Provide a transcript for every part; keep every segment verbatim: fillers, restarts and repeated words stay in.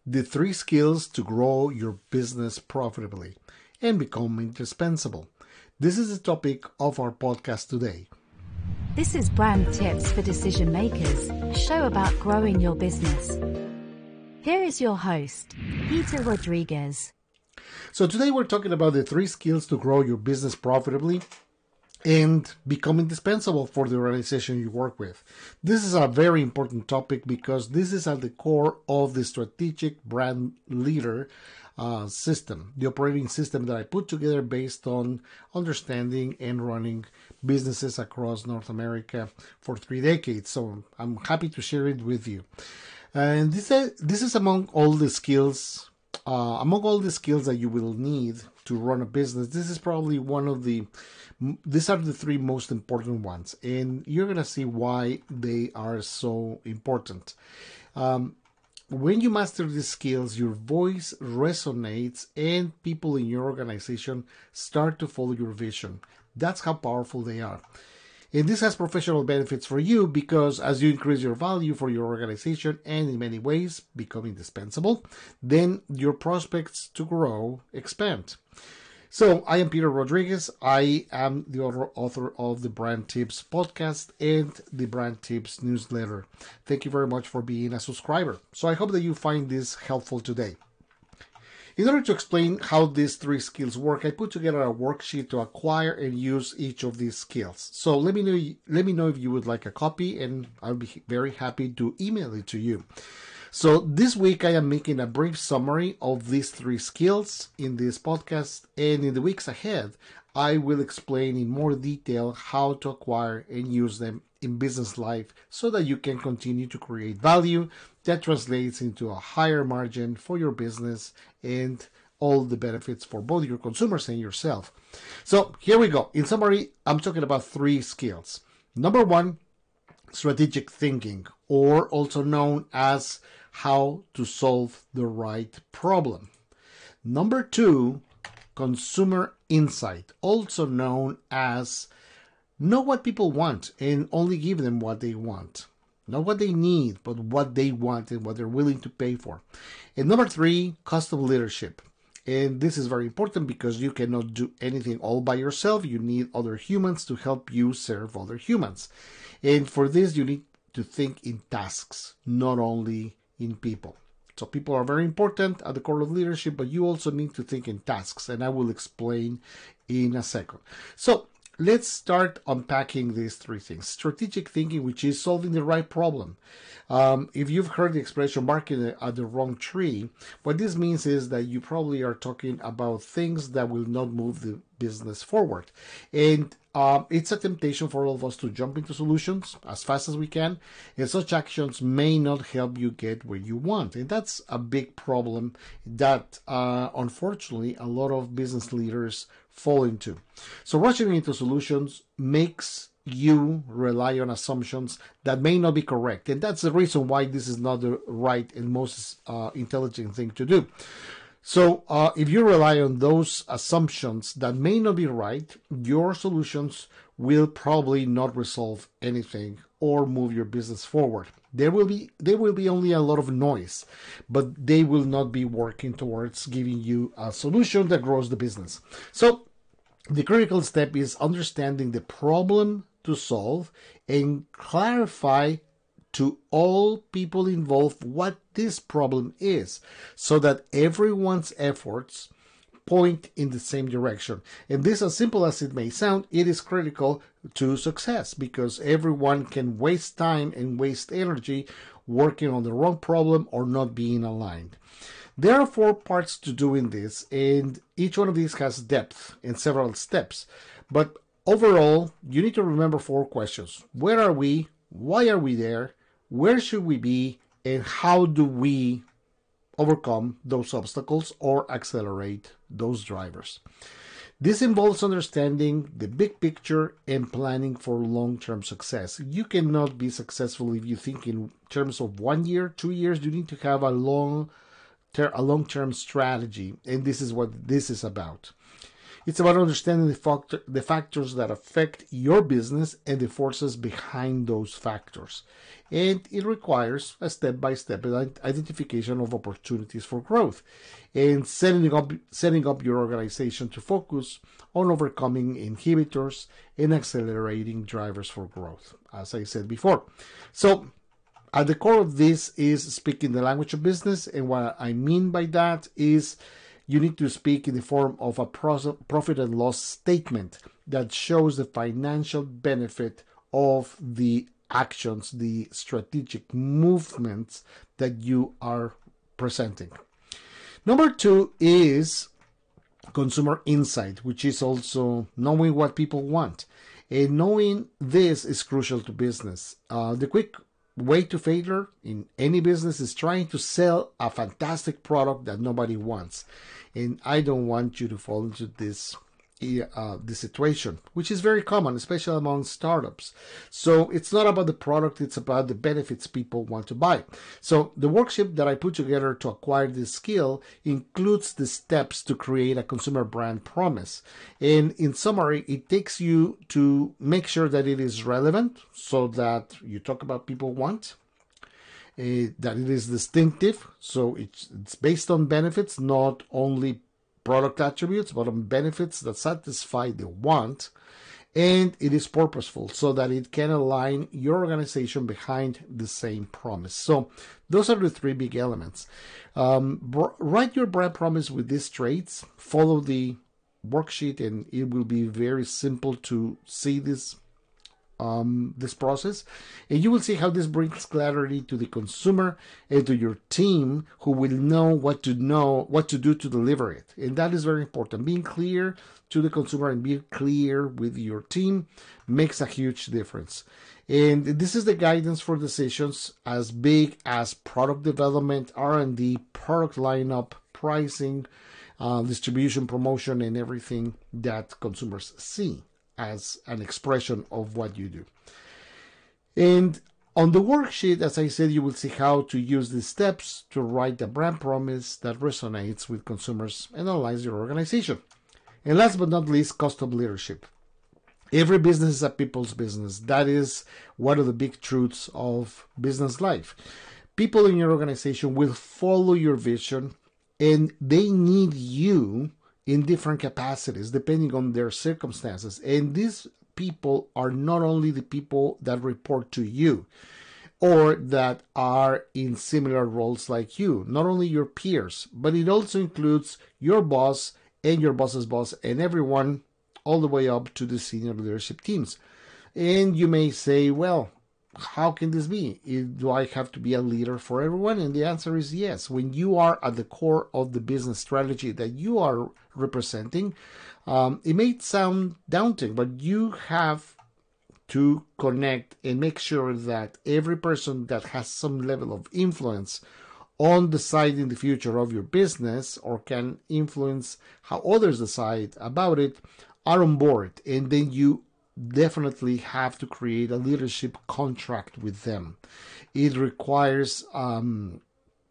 the three skills to grow your business profitably and become indispensable. This is the topic of our podcast today. This is Brand Tips for Decision Makers, a show about growing your business. Here is your host, Peter Rodriguez. So today we're talking about the three skills to grow your business profitably and become indispensable for the organization you work with. This is a very important topic because this is at the core of the strategic brand leader uh, system, the operating system that I put together based on understanding and running businesses across North America for three decades. So I'm happy to share it with you. And this is, this is among all the skills Uh, among all the skills that you will need to run a business. This is probably one of the, these are the three most important ones, and you're going to see why they are so important. Um, when you master these skills, your voice resonates and people in your organization start to follow your vision. That's how powerful they are. And this has professional benefits for you because as you increase your value for your organization and in many ways become indispensable, then your prospects to grow expand. So I am Peter Rodriguez. I am the author of the Brand Tips podcast and the Brand Tips newsletter. Thank you very much for being a subscriber. So I hope that you find this helpful today. In order to explain how these three skills work, I put together a worksheet to acquire and use each of these skills. So let me know, let me know if you would like a copy, and I'll be very happy to email it to you. So this week I am making a brief summary of these three skills in this podcast, and in the weeks ahead, I will explain in more detail how to acquire and use them in business life so that you can continue to create value that translates into a higher margin for your business and all the benefits for both your consumers and yourself. So here we go. In summary, I'm talking about three skills. Number one, strategic thinking, or also known as how to solve the right problem. Number two, consumer insight, also known as know what people want and only give them what they want. Not what they need, but what they want and what they're willing to pay for. And number three, custom leadership. And this is very important because you cannot do anything all by yourself. You need other humans to help you serve other humans. And for this, you need to think in tasks, not only in people. So people are very important at the core of leadership, but you also need to think in tasks. And I will explain in a second. So let's start unpacking these three things. Strategic thinking, which is solving the right problem. Um, if you've heard the expression barking at the wrong tree, what this means is that you probably are talking about things that will not move the business forward. And um, it's a temptation for all of us to jump into solutions as fast as we can. And such actions may not help you get where you want. And that's a big problem that, uh, unfortunately, a lot of business leaders fall into. So rushing into solutions makes you rely on assumptions that may not be correct. And that's the reason why this is not the right and most uh, intelligent thing to do. So uh, if you rely on those assumptions that may not be right, your solutions will probably not resolve anything or move your business forward. There will be there will be only a lot of noise, but they will not be working towards giving you a solution that grows the business. So the critical step is understanding the problem to solve and clarify to all people involved what this problem is so that everyone's efforts point in the same direction. And this, as simple as it may sound, it is critical to success because everyone can waste time and waste energy working on the wrong problem or not being aligned. There are four parts to doing this, and each one of these has depth and several steps. But overall, you need to remember four questions. Where are we? Why are we there? Where should we be? And how do we overcome those obstacles or accelerate those drivers? This involves understanding the big picture and planning for long-term success. You cannot be successful if you think in terms of one year, two years. You need to have a long ter- a long-term strategy, and this is what this is about. It's about understanding the, factor, the factors that affect your business and the forces behind those factors. and it requires a step-by-step identification of opportunities for growth and setting up setting up your organization to focus on overcoming inhibitors and accelerating drivers for growth, as I said before. So at the core of this is speaking the language of business, and what I mean by that is you need to speak in the form of a profit and loss statement that shows the financial benefit of the actions, the strategic movements that you are presenting. Number two is consumer insight, which is also knowing what people want. And knowing this is crucial to business. Uh, the quick way to failure in any business is trying to sell a fantastic product that nobody wants. And I don't want you to fall into this uh, this situation, which is very common, especially among startups. So it's not about the product, it's about the benefits people want to buy. So the worksheet that I put together to acquire this skill includes the steps to create a consumer brand promise. And in summary, it takes you to make sure that it is relevant so that you talk about people want, Uh, that it is distinctive, so it's, it's based on benefits, not only product attributes, but on benefits that satisfy the want, and it is purposeful so that it can align your organization behind the same promise. So those are the three big elements. Um, br- write your brand promise with these traits, follow the worksheet, and it will be very simple to see this Um, this process, and you will see how this brings clarity to the consumer and to your team, who will know what to know, what to do to deliver it. And that is very important. Being clear to the consumer and being clear with your team makes a huge difference. And this is the guidance for decisions as big as product development, R and D, product lineup, pricing, uh, distribution, promotion, and everything that consumers see as an expression of what you do. And on the worksheet, as I said, you will see how to use these steps to write a brand promise that resonates with consumers and aligns your organization. And last but not least, cost of leadership. Every business is a people's business. That is one of the big truths of business life. People in your organization will follow your vision, and they need you in different capacities depending on their circumstances. And these people are not only the people that report to you or that are in similar roles like you, not only your peers, but it also includes your boss and your boss's boss and everyone all the way up to the senior leadership teams. And you may say, well, how can this be? Do I have to be a leader for everyone? And the answer is yes. When you are at the core of the business strategy that you are representing, um, it may sound daunting, but you have to connect and make sure that every person that has some level of influence on deciding the future of your business or can influence how others decide about it are on board. And then you definitely have to create a leadership contract with them. It requires um,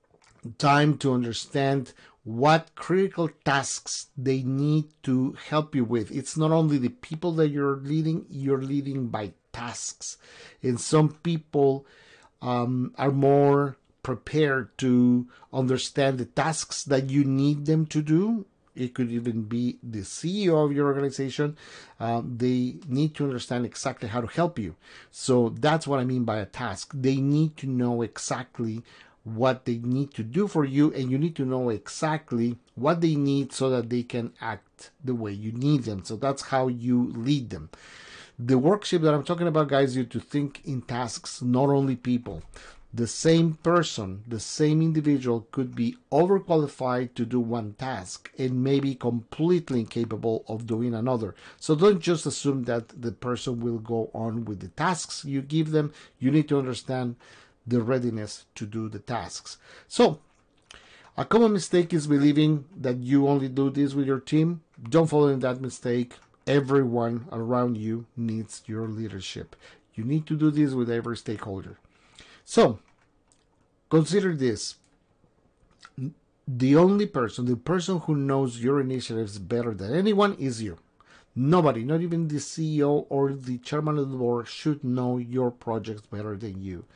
time to understand what critical tasks they need to help you with. It's not only the people that you're leading, you're leading by tasks. And some people um, are more prepared to understand the tasks that you need them to do. It could even be the C E O of your organization. Um, they need to understand exactly how to help you. So that's what I mean by a task. They need to know exactly what they need to do for you, and you need to know exactly what they need so that they can act the way you need them. So that's how you lead them. The worksheet that I'm talking about guides you to think in tasks, not only people. The same person, the same individual could be overqualified to do one task and maybe completely incapable of doing another. So don't just assume that the person will go on with the tasks you give them. You need to understand the readiness to do the tasks. So a common mistake is believing that you only do this with your team. Don't fall in that mistake. Everyone around you needs your leadership. You need to do this with every stakeholder. So, consider this. The only person, the person who knows your initiatives better than anyone is you. Nobody, not even the C E O or the chairman of the board, should know your projects better than you.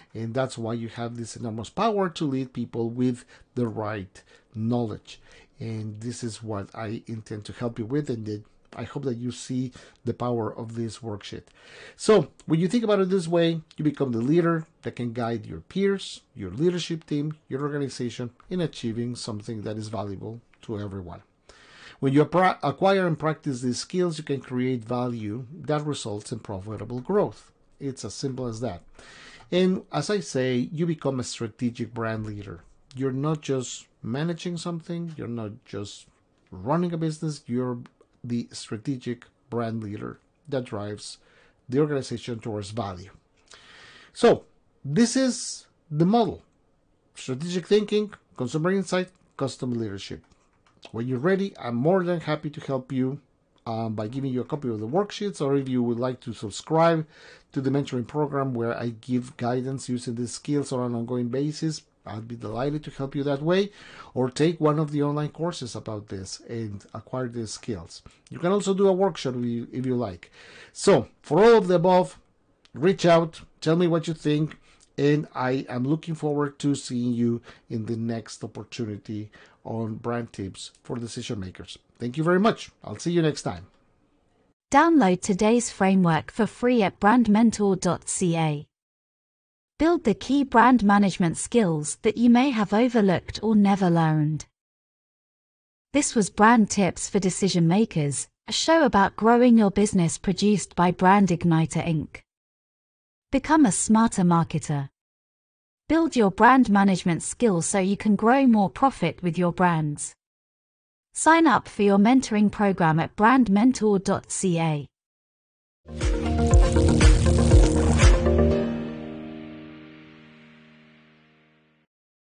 And that's why you have this enormous power to lead people with the right knowledge. And this is what I intend to help you with, and I hope that you see the power of this worksheet. So when you think about it this way, you become the leader that can guide your peers, your leadership team, your organization in achieving something that is valuable to everyone. When you acquire and practice these skills, you can create value that results in profitable growth. It's as simple as that. And as I say, you become a strategic brand leader. You're not just managing something, you're not just running a business, you're the strategic brand leader that drives the organization towards value. So this is the model: strategic thinking, consumer insight, custom leadership. When you're ready, I'm more than happy to help you um, by giving you a copy of the worksheets, or if you would like to subscribe to the mentoring program where I give guidance using these skills on an ongoing basis, I'd be delighted to help you that way, or take one of the online courses about this and acquire these skills. You can also do a workshop if you, if you like. So for all of the above, reach out, tell me what you think, and I am looking forward to seeing you in the next opportunity on Brand Tips for Decision Makers. Thank you very much. I'll see you next time. Download today's framework for free at brand mentor dot c a. Build the key brand management skills that you may have overlooked or never learned. This was Brand Tips for Decision Makers, a show about growing your business produced by Brand Igniter Incorporated. Become a smarter marketer. Build your brand management skills so you can grow more profit with your brands. Sign up for your mentoring program at brand mentor dot c a.